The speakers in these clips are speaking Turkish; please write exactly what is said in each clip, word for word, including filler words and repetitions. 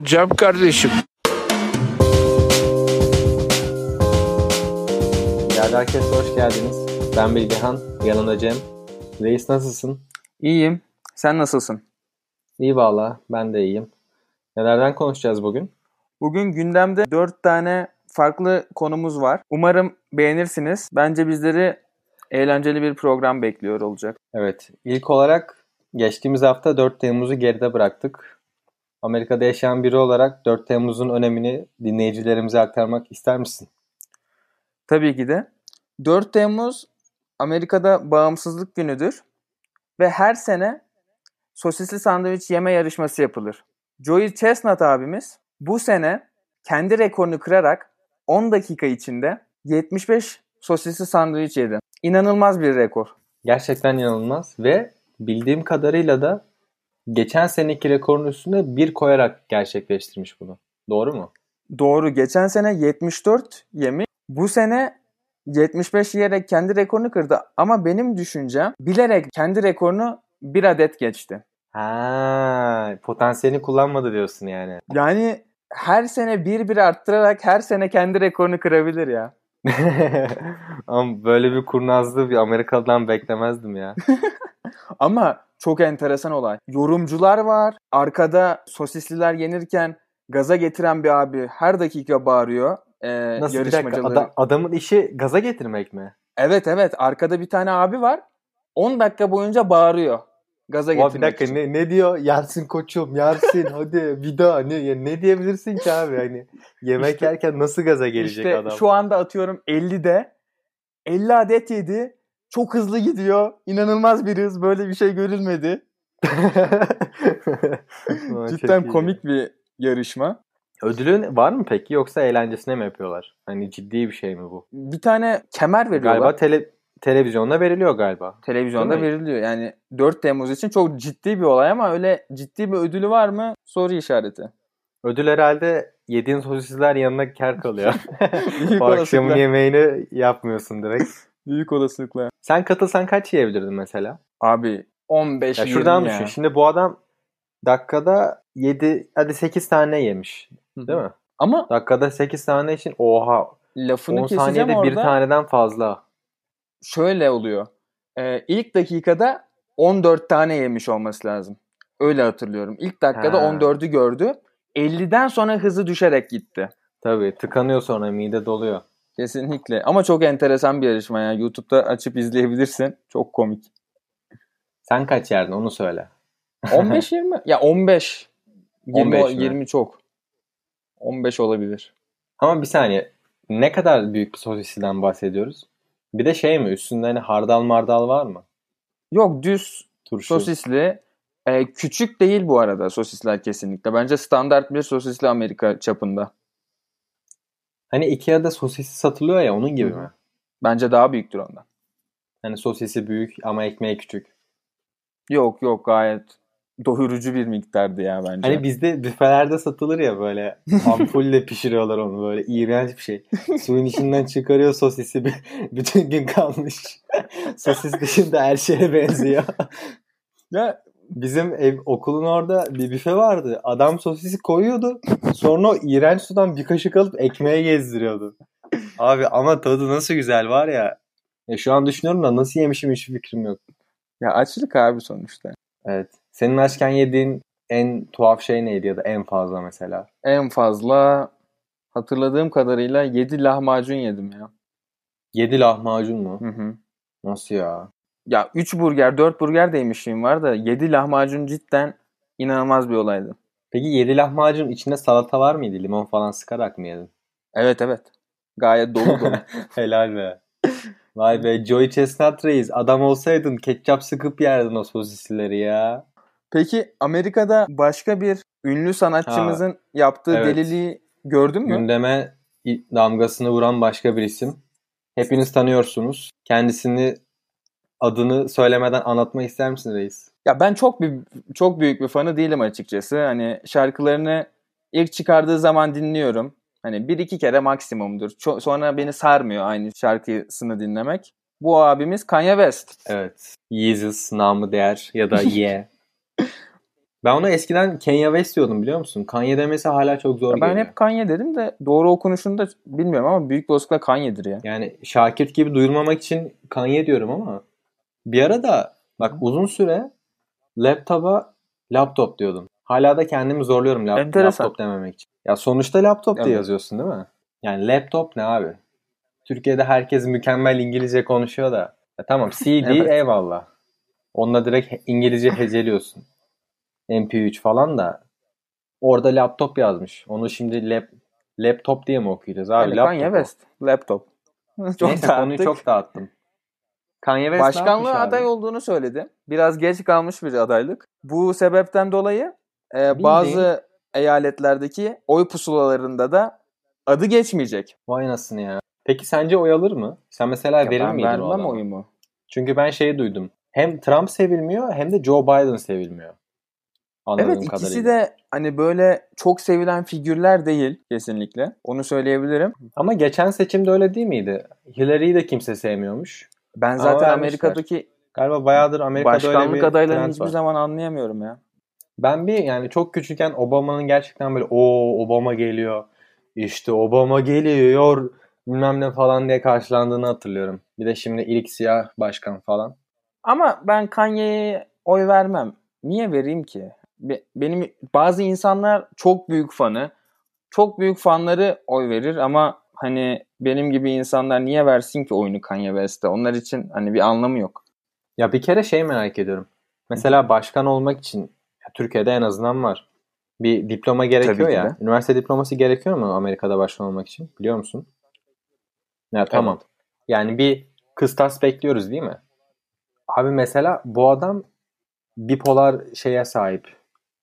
Cem kardeşim. Değerli herkese hoş geldiniz. Ben Bilgehan, yanımda Cem. Reis nasılsın? İyiyim. Sen nasılsın? İyi valla, ben de iyiyim. Nelerden konuşacağız bugün? Bugün gündemde dört tane farklı konumuz var. Umarım beğenirsiniz. Bence bizleri eğlenceli bir program bekliyor olacak. Evet, ilk olarak geçtiğimiz hafta dört Temmuz'u geride bıraktık. Amerika'da yaşayan biri olarak dört Temmuz'un önemini dinleyicilerimize aktarmak ister misin? Tabii ki de. dört Temmuz Amerika'da bağımsızlık günüdür ve her sene sosisli sandviç yeme yarışması yapılır. Joey Chestnut abimiz bu sene kendi rekorunu kırarak on dakika içinde yetmiş beş sosisli sandviç yedi. İnanılmaz bir rekor. Gerçekten inanılmaz ve bildiğim kadarıyla da geçen seneki rekorun üstüne bir koyarak gerçekleştirmiş bunu. Doğru mu? Doğru. Geçen sene yetmiş dört yemiş. Bu sene yetmiş beş yiyerek kendi rekorunu kırdı. Ama benim düşüncem bilerek kendi rekorunu bir adet geçti. Ha, potansiyelini kullanmadı diyorsun yani. Yani her sene bir bir arttırarak her sene kendi rekorunu kırabilir ya. Ama böyle bir kurnazlığı bir Amerikalı'dan beklemezdim ya. Ama çok enteresan olay. Yorumcular var. Arkada sosisliler yenirken gaza getiren bir abi her dakika bağırıyor. Ee, Nasıl bir dakika? yarışmacıları. Ada- adamın işi gaza getirmek mi? Evet evet. Arkada bir tane abi var. on dakika boyunca bağırıyor. Gaza Oha, bir getirmek dakika için. ne, ne diyor? Yersin koçum, yersin hadi bir daha. Ne, ya ne diyebilirsin ki abi? Hani yemek İşte- yerken nasıl gaza gelecek İşte adam? şu anda atıyorum ellide elli adet yedi. Çok hızlı gidiyor. İnanılmaz bir hız. Böyle bir şey görülmedi. Aa, çok Cidden iyi. komik bir yarışma. Ödülün var mı peki yoksa eğlencesine mi yapıyorlar? Hani ciddi bir şey mi bu? Bir tane kemer veriyorlar. Galiba tele, televizyonda veriliyor galiba. Televizyonda Değil mi? veriliyor. Yani dört Temmuz için çok ciddi bir olay ama öyle ciddi bir ödülü var mı? Soru işareti. Ödül herhalde yediğin sosisler yanına kâr kalıyor. Büyük Bu akşamın olasılıkla. yemeğini yapmıyorsun direkt. Büyük olasılıkla. Sen katılsan kaç yiyebilirdin mesela? Abi on beş Ya yirmi şuradan ya. düşün. Şimdi bu adam dakikada yedi hadi sekiz tane yemiş. Değil mi? Ama Dakikada sekiz tane için oha. lafını on keseceğim saniyede orada. bir taneden fazla. Şöyle oluyor. Ee, ilk dakikada on dört tane yemiş olması lazım. Öyle hatırlıyorum. İlk dakikada Ha. on dördü gördü. elliden sonra hızı düşerek gitti. Tabii tıkanıyor sonra mide doluyor. Kesinlikle. Ama çok enteresan bir yarışma ya. YouTube'da açıp izleyebilirsin. Çok komik. Sen kaç yerdin onu söyle. on beş yirmi? Ya on beş. yirmi, on beş mi? yirmi çok. on beş olabilir. Ama bir saniye. Ne kadar büyük bir sosisiden bahsediyoruz? Bir de şey mi? Üstünde hani hardal mardal var mı? Yok, düz Turşu. sosisli. Ee, küçük değil bu arada sosisler kesinlikle. Bence standart bir sosisli Amerika çapında. Hani Ikea'da sosisi satılıyor ya onun gibi Hı hı. mi? Bence daha büyüktür ondan. Hani sosisi büyük ama ekmeği küçük. Yok yok, gayet doyurucu bir miktardı ya bence. Hani bizde büfelerde satılır ya böyle ampulle pişiriyorlar onu böyle iğrenç bir şey. Suyun içinden çıkarıyor sosisi b- bütün gün kalmış. Sosis dışında her şeye benziyor. Ya Bizim ev okulun orada bir büfe vardı. Adam sosisi koyuyordu. Sonra o iğrenç sudan bir kaşık alıp ekmeğe gezdiriyordu. Abi ama tadı nasıl güzel var ya. Ya şu an düşünüyorum da nasıl yemişim hiç fikrim yok. ya açlık abi sonuçta. Evet. Senin açken yediğin en tuhaf şey neydi ya da en fazla mesela? En fazla hatırladığım kadarıyla yedi lahmacun yedim ya. Yedi lahmacun mu? Hı hı. Nasıl ya? Ya üç burger, dört burger de yemişliğim var da yedi lahmacun cidden inanılmaz bir olaydı. Peki yedi lahmacun içinde salata var mıydı? Limon falan sıkarak mı yedin? Evet evet. Gayet dolu dolu. Helal be. Vay be Joey Chestnut Reis. Adam olsaydın ketçap sıkıp yerdin o sosisleri ya. Peki Amerika'da başka bir ünlü sanatçımızın yaptığı evet. deliliği gördün mü? Gündeme damgasını vuran başka bir isim. Hepiniz tanıyorsunuz. Kendisini adını söylemeden anlatmak ister misin Reis? Ya ben çok bir çok büyük bir fanı değilim açıkçası. Hani şarkılarını ilk çıkardığı zaman dinliyorum. Hani bir iki kere maksimumdur. Ço- sonra beni sarmıyor aynı şarkısını dinlemek. Bu abimiz Kanye West. Evet. Yeezus namı değer ya da Ye. Ben onu eskiden Kanye West diyordum biliyor musun? Kanye demesi hala çok zor Ya ben geliyor. hep Kanye dedim de doğru okunuşunu da bilmiyorum ama büyük bir olasılıkla Kanye'dir ya. Yani Şakir gibi duyurmamak için Kanye diyorum ama bir ara da bak uzun süre laptopa laptop diyordum. Hala da kendimi zorluyorum lap- Enteresan. laptop dememek için. Ya sonuçta laptop diye Evet. yazıyorsun değil mi? Yani laptop ne abi? Türkiye'de herkes mükemmel İngilizce konuşuyor da. Ya tamam C D Evet. eyvallah. Onunla direkt İngilizce heceliyorsun. M P üç falan da orada laptop yazmış. Onu şimdi lap, laptop diye mi okuyacağız abi? Yani Kanye Laptop o. West. Laptop. Çok Neyse konuyu dağıttık. çok dağıttım. Kanye West ne yapmış Başkanlığa abi? aday olduğunu söyledi. Biraz geç kalmış bir adaylık. Bu sebepten dolayı e, Bildiğin- bazı eyaletlerdeki oy pusulalarında da adı geçmeyecek. Vay nasını ya. Peki sence oy alır mı? Sen mesela Ya verir ben miydin o vermem adama? oyumu. Çünkü ben şeyi duydum. Hem Trump sevilmiyor hem de Joe Biden sevilmiyor. Anladığım Evet, ikisi kadarıyla. de hani böyle çok sevilen figürler değil kesinlikle. Onu söyleyebilirim. Ama geçen seçimde öyle değil miydi? Hillary'yi de kimse sevmiyormuş. Ben Ama zaten vermişler. Amerika'daki Galiba bayağıdır Amerika'da öyle başkanlık bir adaylarını trend hiçbir var. zaman anlayamıyorum ya. Ben bir yani çok küçükken Obama'nın gerçekten böyle o Obama geliyor. İşte Obama geliyor bilmem ne falan diye karşılandığını hatırlıyorum. Bir de şimdi ilk siyah başkan falan. Ama ben Kanye'ye oy vermem. Niye vereyim ki? Be- Benim bazı insanlar çok büyük fanı. Çok büyük fanları oy verir ama hani benim gibi insanlar niye versin ki oyunu Kanye West'e? Onlar için hani bir anlamı yok. Ya bir kere şey merak ediyorum. Mesela başkan olmak için ya Türkiye'de en azından var. Bir diploma gerekiyor Tabii ki ya. de. Üniversite diploması gerekiyor mu Amerika'da başkan olmak için? Biliyor musun? Ya tamam. Evet. Yani bir kıstas bekliyoruz değil mi? Abi mesela bu adam bipolar şeye sahip.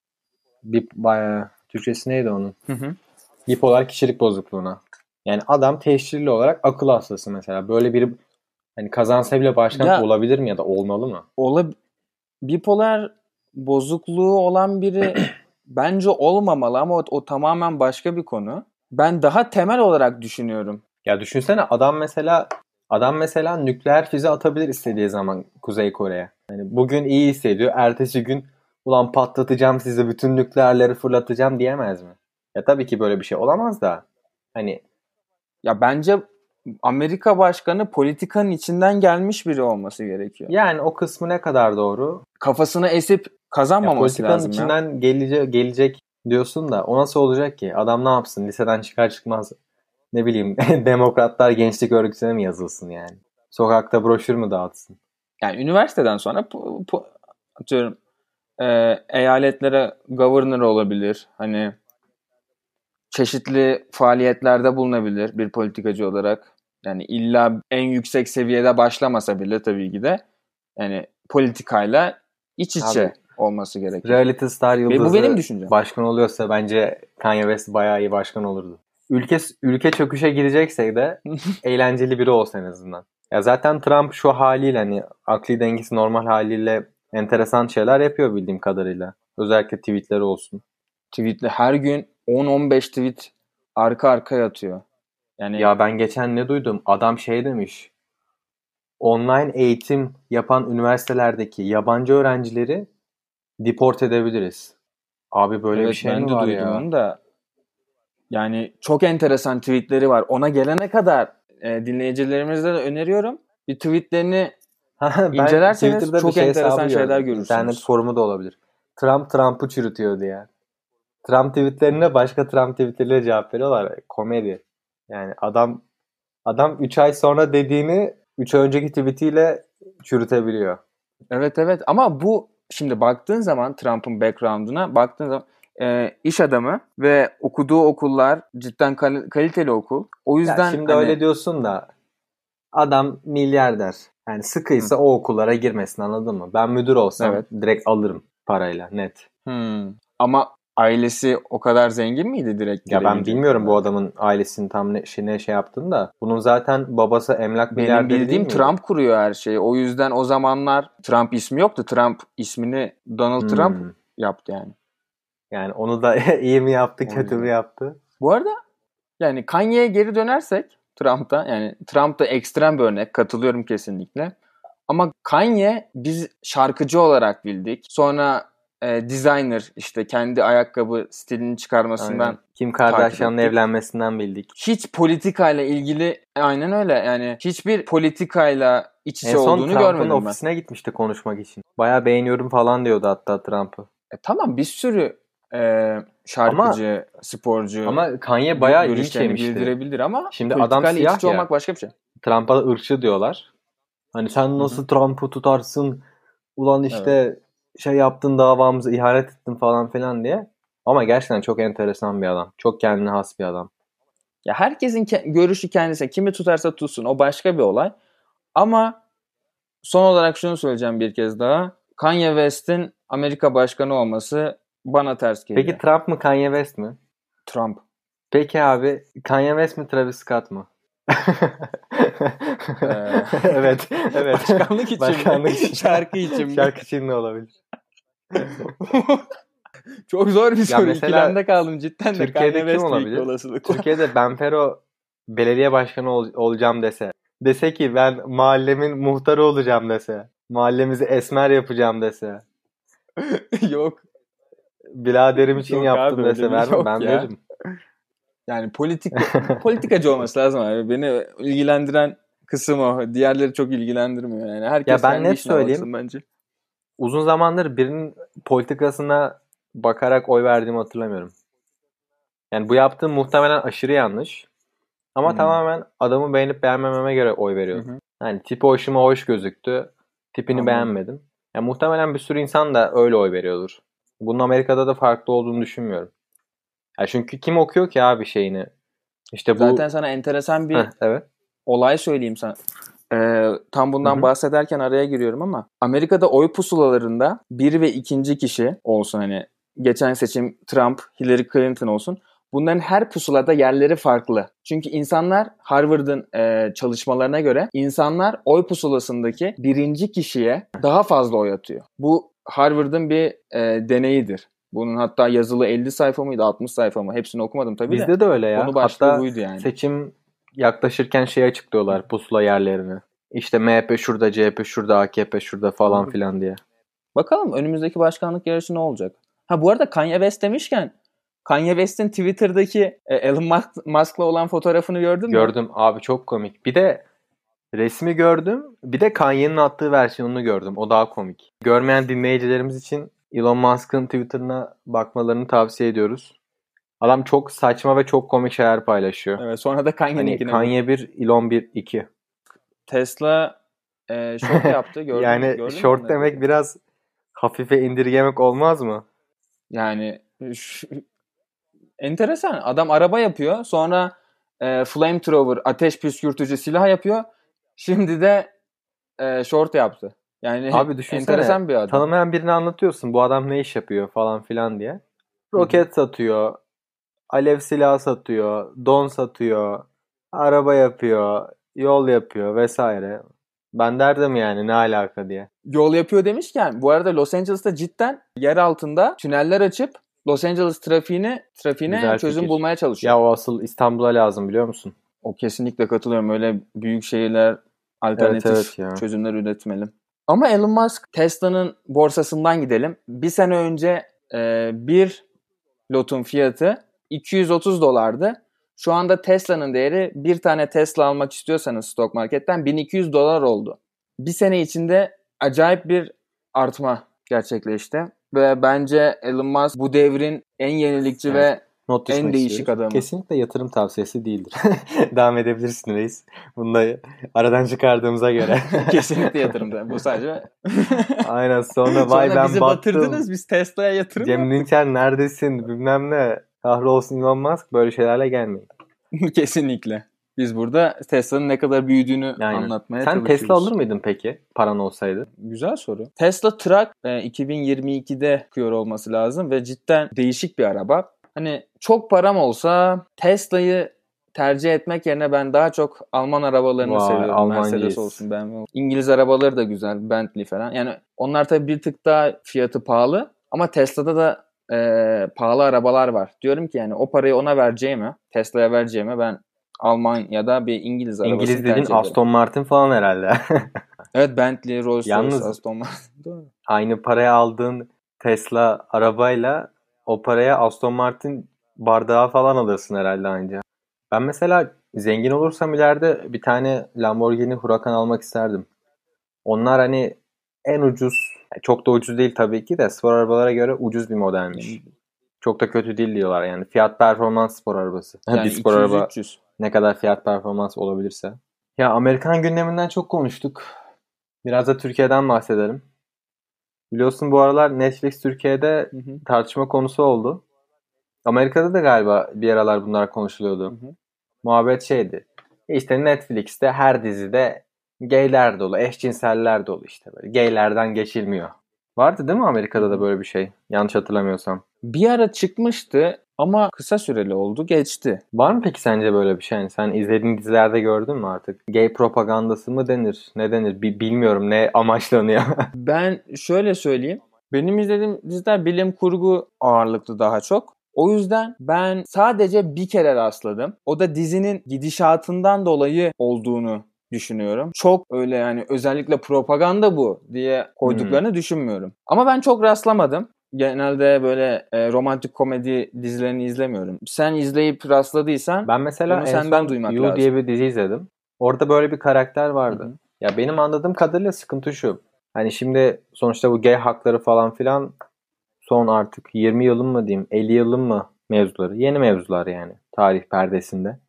Bip, bayağı, Türkçesi neydi onun? Hı hı. Bipolar kişilik bozukluğuna. Yani adam teşhirli olarak akıl hastası mesela. Böyle biri hani kazansa bile başkan Ya olabilir mi ya da olmalı mı? ola bipolar bozukluğu olan biri bence olmamalı ama o, o tamamen başka bir konu. Ben daha temel olarak düşünüyorum. Ya düşünsene adam mesela adam mesela nükleer füze atabilir istediği zaman Kuzey Kore'ye. Yani bugün iyi hissediyor. Ertesi gün ulan patlatacağım size bütün nükleerleri fırlatacağım diyemez mi? Ya tabii ki böyle bir şey olamaz da hani Ya bence Amerika başkanı politikanın içinden gelmiş biri olması gerekiyor. yani o kısmı ne kadar doğru? Kafasını esip Ya kazanmaması politikanın lazım ya. içinden gelecek, gelecek diyorsun da o nasıl olacak ki? Adam ne yapsın? Liseden çıkar çıkmaz ne bileyim demokratlar gençlik örgütüne mi yazılsın yani? Sokakta broşür mü dağıtsın? Yani üniversiteden sonra po- po- atıyorum e, eyaletlere governor olabilir. Hani çeşitli faaliyetlerde bulunabilir bir politikacı olarak. Yani illa en yüksek seviyede başlamasa bile tabii ki de yani politikayla iç içe Abi, olması gerekir. Reality star Ve yıldızı bu benim düşüncem. başkan oluyorsa bence Kanye West bayağı iyi başkan olurdu. Ülke ülke çöküşe girecekse de eğlenceli biri olsa en azından. Ya zaten Trump şu haliyle hani akli dengesi normal haliyle enteresan şeyler yapıyor bildiğim kadarıyla. Özellikle tweetleri olsun. Tweetle her gün on on beş tweet arka arkaya atıyor. Yani Ya ben geçen ne duydum? Adam şey demiş. Online eğitim yapan üniversitelerdeki yabancı öğrencileri deport edebiliriz. Abi böyle evet bir şey ben mi de var duydum ya? onu da. Yani çok enteresan tweetleri var. Ona gelene kadar e, dinleyicilerimize de öneriyorum. Bir tweetlerini Ben incelerseniz Twitter'da bir çok şey hesabı enteresan şeyler gördüm. İnternet görürsünüz. forumu da olabilir. Trump Trump'ı çürütüyor diye. Trump tweetlerine başka Trump tweetleriyle cevap veriyorlar. Komedi. Yani adam adam üç ay sonra dediğini üç ay önceki tweetiyle çürütebiliyor. Evet evet ama bu şimdi baktığın zaman Trump'ın background'una baktığın zaman e, iş adamı ve okuduğu okullar cidden kal- kaliteli okul. O Ya yüzden şimdi hani öyle diyorsun da adam milyarder. Yani sıkıysa Hı. o okullara girmesin anladın mı? Ben müdür olsam Evet. direkt alırım parayla net. Hmm. Ama ailesi o kadar zengin miydi direkt Ya ben girebilecek bilmiyorum bu kadar? adamın ailesinin tam ne, şey, ne şey yaptığını da. Bunun zaten babası emlak Benim milyarderi değil bildiğim miydi? Trump kuruyor her şeyi. O yüzden o zamanlar Trump ismi yoktu. Trump ismini Donald Hmm. Trump yaptı yani. Yani onu da iyi mi yaptı, O kötü mü yüzden. yaptı? Bu arada yani Kanye'ye geri dönersek Trump'ta yani Trump da ekstrem bir örnek. Katılıyorum kesinlikle. Ama Kanye biz şarkıcı olarak bildik. Sonra e, designer işte kendi ayakkabı stilini çıkarmasından Aynen. Kim Kardashian'la evlenmesinden bildik. Hiç politikayla ilgili aynen öyle yani hiçbir politikayla iç içe olduğunu görmedim ben. En son Trump'ın ofisine gitmişti konuşmak için. Bayağı beğeniyorum falan diyordu hatta Trump'ı. E, tamam bir sürü e, şarkıcı, ama, sporcu ama Kanye bayağı linç yemişti. Bildirebilir ama şimdi adam siyah ya. Olmak başka bir şey. Trump'a da ırkçı diyorlar. Hani sen nasıl Hı-hı. Trump'ı tutarsın? Ulan işte evet. şey yaptın davamıza ihanet ettin falan filan diye. Ama gerçekten çok enteresan bir adam. Çok kendine has bir adam. Ya herkesin ke- görüşü kendisine. Kimi tutarsa tutsun. O başka bir olay. Ama son olarak şunu söyleyeceğim bir kez daha. Kanye West'in Amerika başkanı olması bana ters geliyor. Peki Trump mı Kanye West mi? Trump. Peki abi Kanye West mi Travis Scott mı? ee, evet. Evet. Başkanlık için Başkanlık için. Şarkı için mi? Şarkı için de olabilir. Çok zor bir soru. İkilemde kaldım cidden de. Türkiye'de kim olabilir? Türkiye'de Benfero belediye başkanı ol- olacağım dese. Dese ki ben mahallemin muhtarı olacağım dese. Mahallemizi esmer yapacağım dese. Yok. Biraderim için yok yaptım abi, dese vermem ben ya. Veririm. Yani politik politikacı olması lazım abi. Beni ilgilendiren kısım o. Diğerleri çok ilgilendirmiyor yani. Herkes ya ben net söyleyeyim. Bence. Uzun zamandır birinin politikasına bakarak oy verdiğimi hatırlamıyorum. Yani bu yaptığım muhtemelen aşırı yanlış. Ama hmm. tamamen adamı beğenip beğenmememe göre oy veriyorum. Hmm. Yani tipi hoşuma hoş gözüktü. Tipini Anladım. beğenmedim. Yani muhtemelen bir sürü insan da öyle oy veriyordur. Bunun Amerika'da da farklı olduğunu düşünmüyorum. Yani çünkü kim okuyor ki abi şeyini? İşte bu... Zaten sana enteresan bir Heh, evet. olay söyleyeyim sana. Ee, tam bundan Hı-hı. bahsederken araya giriyorum ama Amerika'da oy pusulalarında bir ve ikinci kişi olsun hani geçen seçim Trump, Hillary Clinton olsun. Bunların her pusulada yerleri farklı. Çünkü insanlar Harvard'ın e, çalışmalarına göre insanlar oy pusulasındaki birinci kişiye daha fazla oy atıyor. Bu Harvard'ın bir e, deneyidir. Bunun hatta yazılı elli sayfa mıydı altmış sayfa mı? Hepsini okumadım tabii Bizde de. Bizde de öyle ya. Konu başlığı hatta buydu yani. Seçim yaklaşırken şey açıklıyorlar pusula yerlerini. İşte M H P şurada, C H P şurada, A K P şurada falan Doğru. filan diye. Bakalım önümüzdeki başkanlık yarışı ne olacak? Ha bu arada Kanye West demişken Kanye West'in Twitter'daki Elon Musk'la olan fotoğrafını gördün mü? Gördüm abi çok komik. Bir de resmi gördüm. Bir de Kanye'nin attığı versiyonunu gördüm. O daha komik. Görmeyen dinleyicilerimiz için Elon Musk'ın Twitter'ına bakmalarını tavsiye ediyoruz. Adam çok saçma ve çok komik şeyler paylaşıyor. Evet, sonra da Kanye'ninkine. Hani Kanye bir, Elon bir, iki. Tesla e, short yaptı. Gördün, yani gördün short mi demek biraz hafife indirgemek olmaz mı? Yani şu, enteresan. Adam araba yapıyor. Sonra e, flamethrower, ateş püskürtücü silah yapıyor. Şimdi de e, short yaptı. Yani abi düşünsene, enteresan bir adam. Tanımayan birini anlatıyorsun. Bu adam ne iş yapıyor falan filan diye. Roket Hı-hı. satıyor. Alev silahı satıyor. Don satıyor. Araba yapıyor. Yol yapıyor vesaire. Ben derdim yani ne alaka diye. Yol yapıyor demişken bu arada Los Angeles'ta cidden yer altında tüneller açıp Los Angeles trafiğine trafiğine Güzel çözüm fikir. bulmaya çalışıyor. Ya o asıl İstanbul'a lazım biliyor musun? O kesinlikle katılıyorum. Öyle büyük şehirler alternatif evet, evet çözümler üretmeli. Ama Elon Musk Tesla'nın borsasından gidelim. Bir sene önce e, bir lotun fiyatı iki yüz otuz dolardı. Şu anda Tesla'nın değeri bir tane Tesla almak istiyorsanız stok marketten bin iki yüz dolar oldu. Bir sene içinde acayip bir artma gerçekleşti. Ve bence Elon Musk bu devrin en yenilikçi evet. ve Not en değişik istiyoruz. adamı. Kesinlikle yatırım tavsiyesi değildir. Devam edebilirsin reis. Bunu da aradan çıkardığımıza göre. Kesinlikle yatırım. Bu sadece. Aynen sonra vay sonra ben bizi battım. batırdınız biz Tesla'ya yatırım Cem Dinçer neredesin bilmem ne. Kahrolsun Elon Musk böyle şeylerle gelmeyin. Kesinlikle. Biz burada Tesla'nın ne kadar büyüdüğünü Aynen. anlatmaya Sen çalışıyoruz. Sen Tesla alır mıydın peki paran olsaydı? Güzel soru. Tesla Truck e, iki bin yirmi ikide çıkıyor olması lazım ve cidden değişik bir araba. Hani çok param olsa Tesla'yı tercih etmek yerine ben daha çok Alman arabalarını Vay, seviyorum. Almancıyız. Mercedes olsun ben. İngiliz arabaları da güzel. Bentley falan. Yani onlar tabii bir tık daha fiyatı pahalı ama Tesla'da da e, pahalı arabalar var. Diyorum ki yani o parayı ona vereceğime, Tesla'ya vereceğime ben Alman ya da bir İngiliz arabasını İngiliz tercih ederim. İngiliz dediğin Aston Martin falan herhalde. Evet Bentley, Rolls Royce, Aston Martin. Aynı paraya aldığın Tesla arabayla o paraya Aston Martin bardağı falan alırsın herhalde anca. Ben mesela zengin olursam ileride bir tane Lamborghini Huracan almak isterdim. Onlar hani en ucuz, çok da ucuz değil tabii ki de spor arabalara göre ucuz bir modelmiş. Çok da kötü değil diyorlar yani. Fiyat performans spor arabası. Yani bir spor araba iki yüz üç yüz. ne kadar fiyat performans olabilirse. Ya Amerikan gündeminden çok konuştuk. Biraz da Türkiye'den bahsedelim. Biliyorsun bu aralar Netflix Türkiye'de Hı hı. tartışma konusu oldu. Amerika'da da galiba bir aralar bunlar konuşuluyordu. Hı hı. Muhabbet şeydi. İşte Netflix'te her dizide gayler dolu, eşcinseller dolu işte böyle. Gaylerden geçilmiyor. Vardı değil mi Amerika'da Hı da hı. böyle bir şey? Yanlış hatırlamıyorsam. Bir ara çıkmıştı ama kısa süreli oldu, geçti. Var mı peki sence böyle bir şey? Yani sen izlediğin dizilerde gördün mü artık? Gay propagandası mı denir? Ne denir? Bi- bilmiyorum ne amaçlanıyor. Ben şöyle söyleyeyim. Benim izlediğim diziler bilim kurgu ağırlıklı daha çok. O yüzden ben sadece bir kere rastladım. O da dizinin gidişatından dolayı olduğunu düşünüyorum. Çok öyle yani özellikle propaganda bu diye koyduklarını düşünmüyorum. Ama ben çok rastlamadım. Genelde böyle e, romantik komedi dizilerini izlemiyorum. Sen izleyip rastladıysan Ben mesela bunu en senden son duymak You diye lazım. bir dizi izledim. Orada böyle bir karakter Hı vardı. hı. Ya benim anladığım kadarıyla sıkıntı şu. Hani şimdi sonuçta bu gay hakları falan filan son artık yirmi yılın mı diyeyim elli yılın mı mevzuları. Yeni mevzular yani tarih perdesinde.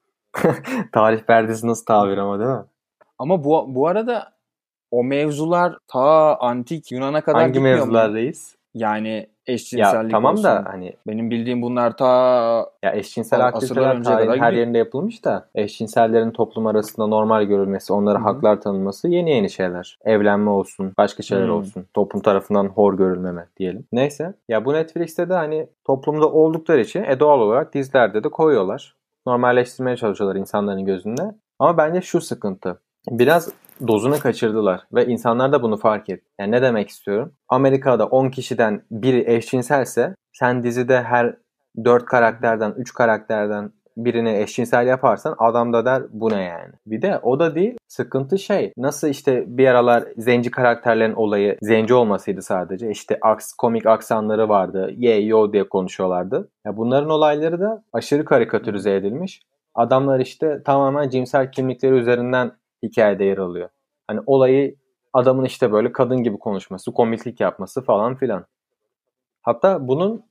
Tarih perdesi nasıl tabir ama değil mi? Ama bu bu arada o mevzular ta antik Yunan'a kadar Hangi gitmiyor mu ya? mevzulardayız? Yani Ya eşcinsellik tamam da olsun. hani Benim bildiğim bunlar ta ya eşcinsel asırlar aktiviteler önceye tarihin kadar her gidiyor. yerinde yapılmış da eşcinsellerin toplum arasında normal görülmesi, onlara Hı hı. haklar tanınması yeni yeni şeyler. Evlenme olsun, başka şeyler Hmm. olsun. Toplum tarafından hor görülmeme diyelim. Neyse. Ya bu Netflix'te de hani toplumda oldukları için e doğal olarak dizilerde de koyuyorlar. Normalleştirmeye çalışıyorlar insanların gözünde. Ama bence şu sıkıntı. Biraz dozunu kaçırdılar ve insanlar da bunu fark etti. Yani ne demek istiyorum? Amerika'da on kişiden biri eşcinselse sen dizide her dört karakterden, üç karakterden birini eşcinsel yaparsan adam da der bu ne yani. Bir de o da değil. Sıkıntı şey. Nasıl işte bir aralar zenci karakterlerin olayı zenci olmasıydı sadece. İşte aks, komik aksanları vardı. Ye yo diye konuşuyorlardı. Ya bunların olayları da aşırı karikatürize edilmiş. Adamlar işte tamamen cinsel kimlikleri üzerinden hikayede yer alıyor. Hani olayı adamın işte böyle kadın gibi konuşması, komiklik yapması falan filan. Hatta bunun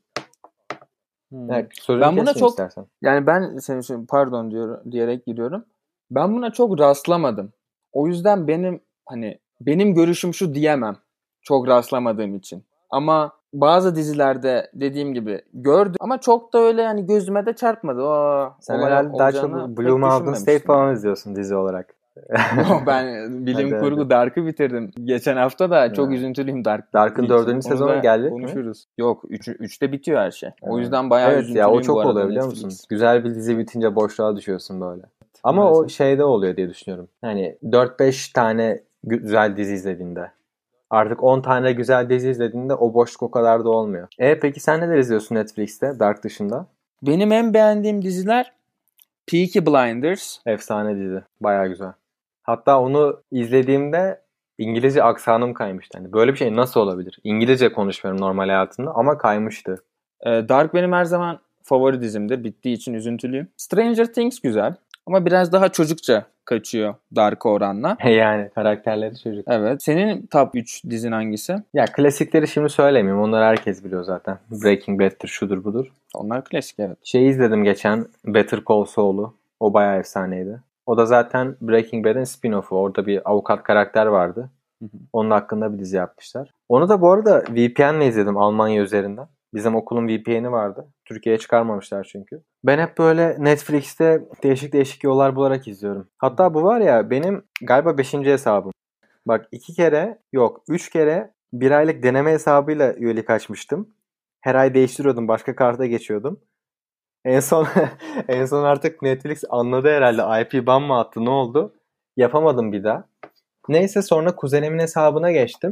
Hmm. evet, sözünü Ben buna kesme çok istersen. yani ben senin için pardon diyor diyerek giriyorum. Ben buna çok rastlamadım. O yüzden benim hani benim görüşüm şu diyemem. Çok rastlamadığım için. Ama bazı dizilerde dediğim gibi gördüm ama çok da öyle yani gözüme de çarpmadı. O Sen olay herhalde daha çok olacağını Blue pek Mountain State düşünmemiştim falan yani. izliyorsun dizi olarak. Yo ben bilim Hadi hadi. kurgu Dark'ı bitirdim. Geçen hafta da çok Ha. üzüntülüyüm Dark Dark'ın bittiği için. dördüncü Onu sezonu da gelecek mi? konuşuruz. Yok üç, üçte bitiyor her şey. O Ha. yüzden bayağı Evet ya o üzüntülüyüm bu çok arada oluyor biliyor musun? Netflix. Güzel bir dizi bitince boşluğa düşüyorsun böyle. Ama o Maalesef. şeyde oluyor diye düşünüyorum. Hani dört beş tane güzel dizi izlediğinde. Artık on tane güzel dizi izlediğinde o boşluk o kadar da olmuyor. E peki sen neler izliyorsun Netflix'te Dark dışında? Benim en beğendiğim diziler Peaky Blinders. Efsane dizi. Baya güzel. Hatta onu izlediğimde İngilizce aksanım kaymıştı. Hani böyle bir şey nasıl olabilir? İngilizce konuşmuyorum normal hayatımda ama kaymıştı. Ee, Dark benim her zaman favori dizimdir. Bittiği için üzüntülüyüm. Stranger Things güzel. Ama biraz daha çocukça kaçıyor Dark'a oranla. Yani karakterleri çocuk. Evet. Senin top üç dizin hangisi? Ya klasikleri şimdi söylemeyeyim. Onları herkes biliyor zaten. Breaking Bad'tir, şudur budur. Onlar klasik evet. Şeyi izledim geçen. Better Call Saul'u. O bayağı efsaneydi. O da zaten Breaking Bad'in spin-off'u. Orada bir avukat karakter vardı. Hı hı. Onun hakkında bir dizi yapmışlar. Onu da bu arada V P N'le izledim Almanya üzerinden. Bizim okulun V P N'i vardı. Türkiye'ye çıkarmamışlar çünkü. Ben hep böyle Netflix'te değişik değişik yollar bularak izliyorum. Hatta bu var ya benim galiba beşinci hesabım. Bak iki kere yok üç kere bir aylık deneme hesabıyla üyelik açmıştım. Her ay değiştiriyordum. Başka karta geçiyordum. En son en son artık Netflix anladı herhalde. I P ban mı attı ne oldu? Yapamadım bir daha. Neyse sonra kuzenimin hesabına geçtim.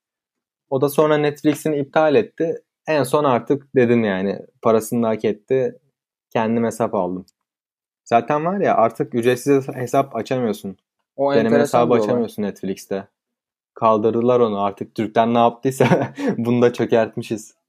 O da sonra Netflix'ini iptal etti. En son artık dedim yani parasını da hak etti. Kendim hesap aldım. Zaten var ya artık ücretsiz hesap açamıyorsun. O Deneme enteresan hesabı bir olay. açamıyorsun Netflix'te. Kaldırdılar onu artık. Türk'ten ne yaptıysa bunu da çökertmişiz.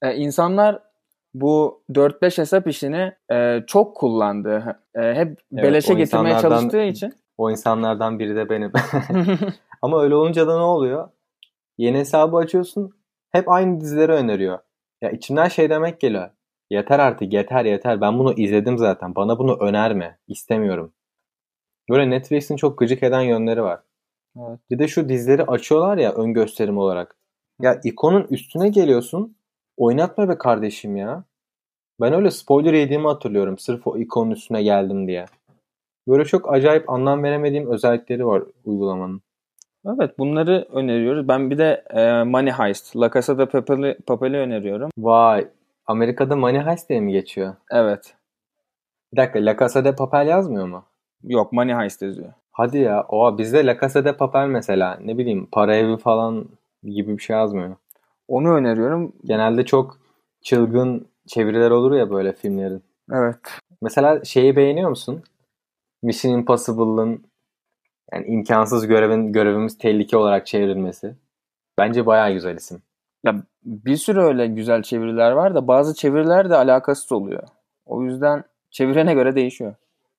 E, insanlar bu dört beş hesap işini e, çok kullandı. E, hep beleşe o getirmeye insanlardan- çalıştığı için. O insanlardan biri de benim. Ama öyle olunca da ne oluyor? Yeni hesabı açıyorsun. Hep aynı dizileri öneriyor. Ya içimden şey demek geliyor. Yeter artık, yeter yeter. Ben bunu izledim zaten. Bana bunu önerme. İstemiyorum. Böyle Netflix'in çok gıcık eden yönleri var. Evet. Bir de şu dizileri açıyorlar ya ön gösterim olarak. Ya ikonun üstüne geliyorsun. Oynatma be kardeşim ya. Ben öyle spoiler yediğimi hatırlıyorum. Sırf o ikonun üstüne geldim diye. Böyle çok acayip anlam veremediğim özellikleri var uygulamanın. Evet, bunları öneriyoruz. Ben bir de e, Money Heist, La Casa de Papel'i, Papel'i öneriyorum. Vay. Amerika'da Money Heist diye mi geçiyor? Evet. Bir dakika, La Casa de Papel yazmıyor mu? Yok, Money Heist yazıyor. Hadi ya. Oha, bizde La Casa de Papel mesela. Ne bileyim, para evi falan gibi bir şey yazmıyor. Onu öneriyorum. Genelde çok çılgın çeviriler olur ya böyle filmlerin. Evet. Mesela şeyi beğeniyor musun? Mission Impossible'ın yani imkansız görevin görevimiz tehlike olarak çevrilmesi. Bence bayağı güzel isim. Ya bir sürü öyle güzel çeviriler var da bazı çeviriler de alakasız oluyor. O yüzden çevirene göre değişiyor.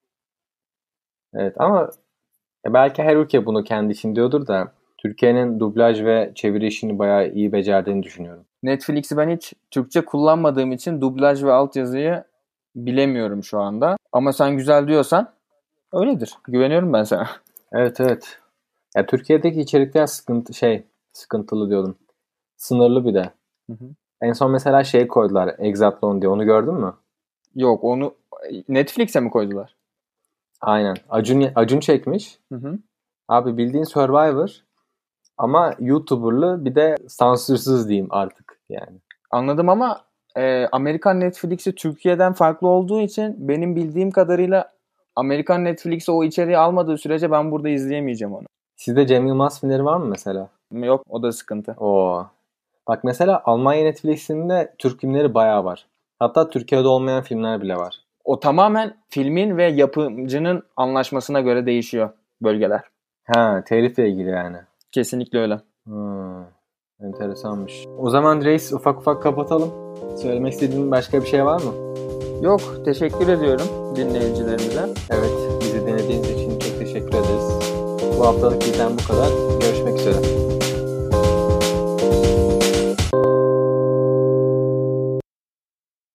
Evet ama belki her ülke bunu kendi için diyordur da Türkiye'nin dublaj ve çeviri işini bayağı iyi becerdiğini düşünüyorum. Netflix'i ben hiç Türkçe kullanmadığım için dublaj ve altyazıyı bilemiyorum şu anda. Ama sen güzel diyorsan öyledir. Güveniyorum ben sana. Evet evet. Ya Türkiye'deki içerikler sıkıntı şey sıkıntılı diyordum. Sınırlı bir de. Hı hı. En son mesela şey koydular, Exatlon diye. Onu gördün mü? Yok, onu Netflix'e mi koydular? Aynen. Acun Acun çekmiş. Hı hı. Abi bildiğin Survivor ama YouTuber'lı, bir de sansürsüz diyeyim artık yani. Anladım ama e, Amerikan Netflix'i Türkiye'den farklı olduğu için benim bildiğim kadarıyla Amerikan Netflix'i o içeriği almadığı sürece ben burada izleyemeyeceğim onu. Sizde Cem Yılmaz filmleri var mı mesela? Yok, o da sıkıntı. Oo. Bak mesela Almanya Netflix'inde Türk filmleri bayağı var. Hatta Türkiye'de olmayan filmler bile var. O tamamen filmin ve yapımcının anlaşmasına göre değişiyor bölgeler. Ha, telifle ilgili yani. Kesinlikle öyle. Hmm, enteresanmış. O zaman reis ufak ufak kapatalım. Söylemek istediğin başka bir şey var mı? Yok, teşekkür ediyorum dinleyicilerimize. Evet, bizi dinlediğiniz için çok teşekkür ederiz. Bu haftalık bizden bu kadar. Görüşmek üzere.